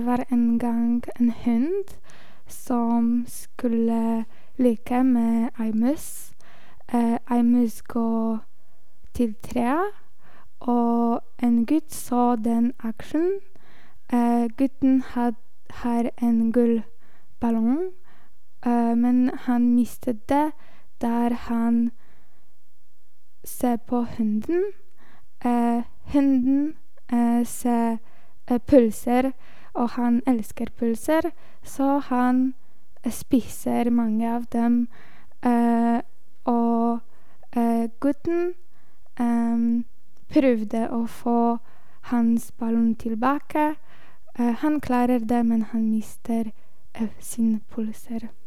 Det var en gang en hund som skulle leke med ei mus. Ei mus gå til treet, og en gutt så den aksjonen. Gutten har en gullballong, men han mistet det der han ser på hunden. Hunden ser pølser, og han elsker pølser, så han spiser mange av dem. Og gutten prøvde å få hans ballong tilbake. Han klarer det, men han mister sin pølser.